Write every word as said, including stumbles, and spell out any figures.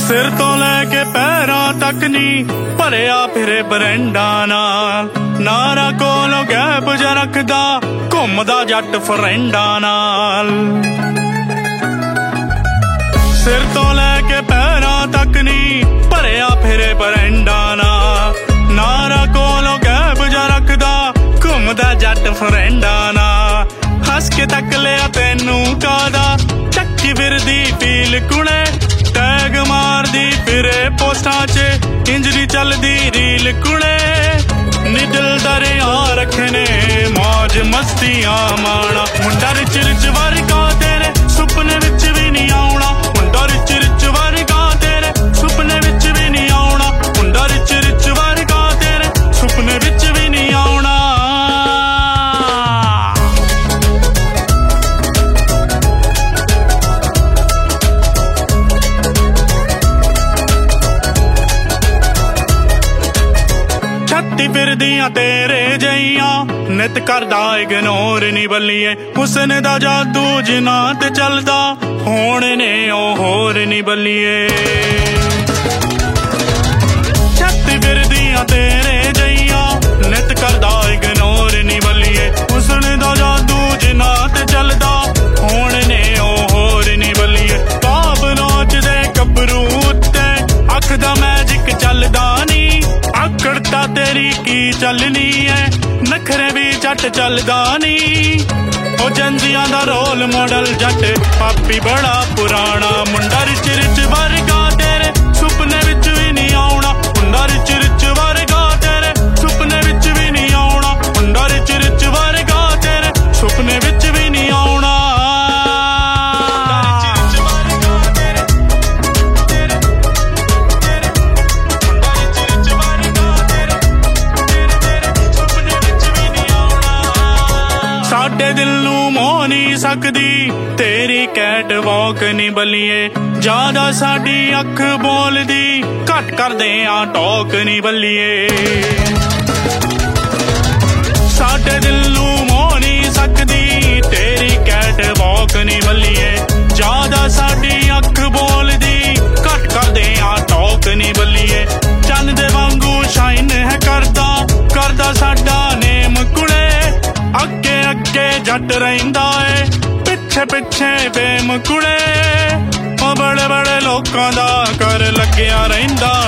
ਸਿਰ ਤੋਂ ਲੈ ਕੇ ਪੈਰਾਂ ਤੱਕ ਨੀ ਭਰਿਆ ਫਿਰੇ ਬਰੈਂਡਾਂ ਨਾਲ, ਨਾਰਾ ਕੋਲੋਂ ਗੈਬ ਜਾ ਰੱਖਦਾ ਘੁੰਮਦਾ ਜੱਟ ਫਰੈਂਡਾਂ ਨਾਲ। ਸਿਰ ਤੋਂ ਲੈ ਕੇ ਪੈਰਾਂ ਤੱਕ ਨੀ ਭਰਿਆ ਫਿਰੇ ਬਰੈਂਡਾਂ ਨਾਲ, ਨਾਰਾ ਕੋਲੋਂ ਗੈਬ ਜਾ ਰੱਖਦਾ ਘੁੰਮਦਾ ਜੱਟ ਫਰੈਂਡਾਂ ਨਾਲ। ਹੱਸ ਕੇ ਤੱਕ ਲਿਆ ਤੈਨੂੰ ਕਾਦਾ ਚੱਕੀ ਫਿਰਦੀ ਫੀਲ ਕੁੜੇ, ਟੈਗ ਮਾਰਦੀ ਫਿਰੇ ਪੋਸਟਾਂ ਚ ਇੰਜਰੀ ਚੱਲਦੀ ਰੀਲ ਕੁੜੇ। ਨੀ ਦਿਲ ਦਰਿਆ ਰੱਖਣੇ ਮੌਜ ਮਸਤੀਆਂ ਮਾਣਾ, ਮੁੰਡਾ ਰਿਚ ਰਿਚ ਵਰਗਾ ਤੇਰੇ ਸੁਪਨੇ ਵਿੱਚ ਵੀ ਨਹੀਂ ਆਉਣਾ, ਮੁੰਡਾ ਰਿਚ ਰਿਚ ਵਰਗਾ ਤੇਰੇ ਸੁਪਨੇ ਵਿੱਚ ਵੀ ਨਹੀਂ ਆਉਣਾ, ਮੁੰਡਾ ਰਿਚ ਰਿਚ ਵਰਗਾ ਤੇਰੇ ਸੁਪਨੇ ਵਿੱਚ ਵੀ ਨਹੀਂ ਆਉਣਾ। ਛੱਤੀ ਫਿਰਦੀਆਂ ਤੇਰੇ ਜਈਆਂ ਨਿਤ ਕਰਦਾ ਇਗਨੋਰ ਨੀ ਬੱਲੀਏ, ਹੁਸਨ ਦਾ ਜਾਦੂ ਜਿਨ੍ਹਾਂ ਤੇ ਚੱਲਦਾ ਹੋਣ ਨੇ ਉਹ ਹੋਰ ਨੀ ਬੱਲੀਏ। ਛੱਤੀ ਫਿਰਦੀਆਂ ਤੇਰੇ ਜਈਆਂ ਨਿਤ ਕਰਦਾ ਇਗਨੋਰ ਨੀ ਬੱਲੀਏ, ਹੁਸਨ ਦਾ ਜਾਦੂ ਜਿਨ੍ਹਾਂ ਤੇ ਚੱਲਦਾ ਹੋਣ ਨੇ ਉਹ ਹੋਰ ਨੀ ਬੱਲੀਏ। ਬਾਬ ਨੋਚਦੇ ਗੱਭਰੂ ਉੱਤੇ ਅੱਖ ਦਾ ਮੈਜਿਕ ਚੱਲਦਾ ਨੀ, ਆਕੜ ਤਾਂ ਤੇਰੀ ਕੀ ਚੱਲਣੀ ਐ ਨਖਰੇ ਵੀ ਜੱਟ ਚੱਲਦਾ ਨੀ। ਉਹ ਜੰਜੀਆਂ ਦਾ ਰੋਲ ਮਾਡਲ ਜੱਟ ਪਾਪੀ ਬੜਾ ਪੁਰਾਣਾ, ਮੁੰਡਾ ਰਿਚ ਰਿਚ ਵਰਗਾ ਤੇਰੇ ਸੁਪਨੇ ਵਿੱਚ ਵੀ ਨਹੀਂ ਆਉਣਾ, ਮੁੰਡਾ ਰਿਚ ਰਿਚ ਵਰਗਾ ਤੇਰੇ ਸੁਪਨੇ ਵਿੱਚ ਵੀ ਨਹੀਂ ਆਉਣਾ, ਮੁੰਡਾ ਰਿਚ ਰਿਚ ਵਰਗਾ ਤੇਰੇ ਸੁਪਨੇ ਵਿੱਚ ਵੀ ਨਹੀਂ ਆਉਣਾ। ਸਾਡੇ ਦਿਲ ਨੂੰ ਮੋਹ ਨੀ ਸਕਦੀ ਤੇਰੀ ਕੈਟ ਵਾਕ ਨੀ ਬੱਲੀਏ, ਜ਼ਿਆਦਾ ਸਾਡੀ ਅੱਖ ਬੋਲਦੀ ਘੱਟ ਕਰਦੇ ਆ ਟੋਕ ਨੀ ਬੱਲੀਏ। ਸਾਡੇ ਦਿਲ ਨੂੰ ਮੋਹ ਨੀ ਸਕਦੀ ਤੇਰੀ ਕੈਟ ਵਾਕ ਨੀ ਬੱਲੀਏ, ਜ਼ਿਆਦਾ ਸਾਡੀ ਅੱਖ ਬੋਲਦੀ ਘੱਟ ਕਰਦੇ ਆ ਟੋਕ ਨੀ ਬੱਲੀਏ। ਚੰਨ ਦੇ ਵਾਂਗੂ ਸ਼ਾਈਨ ਹੈ ਕਰਦਾ ਕਰਦਾ ਸਾਡਾ ਨੇਮ ਕੁੜੇ, ਅੱਗੇ ਅੱਗੇ ਜੱਟ ਰਹਿੰਦਾ ਏ ਪਿੱਛੇ ਪਿੱਛੇ ਬੇਮ ਕੁੜੇ। ਉਹ ਬੜੇ ਬੜੇ ਲੋਕਾਂ ਦਾ ਕਰ ਲੱਗਿਆ ਰਹਿੰਦਾ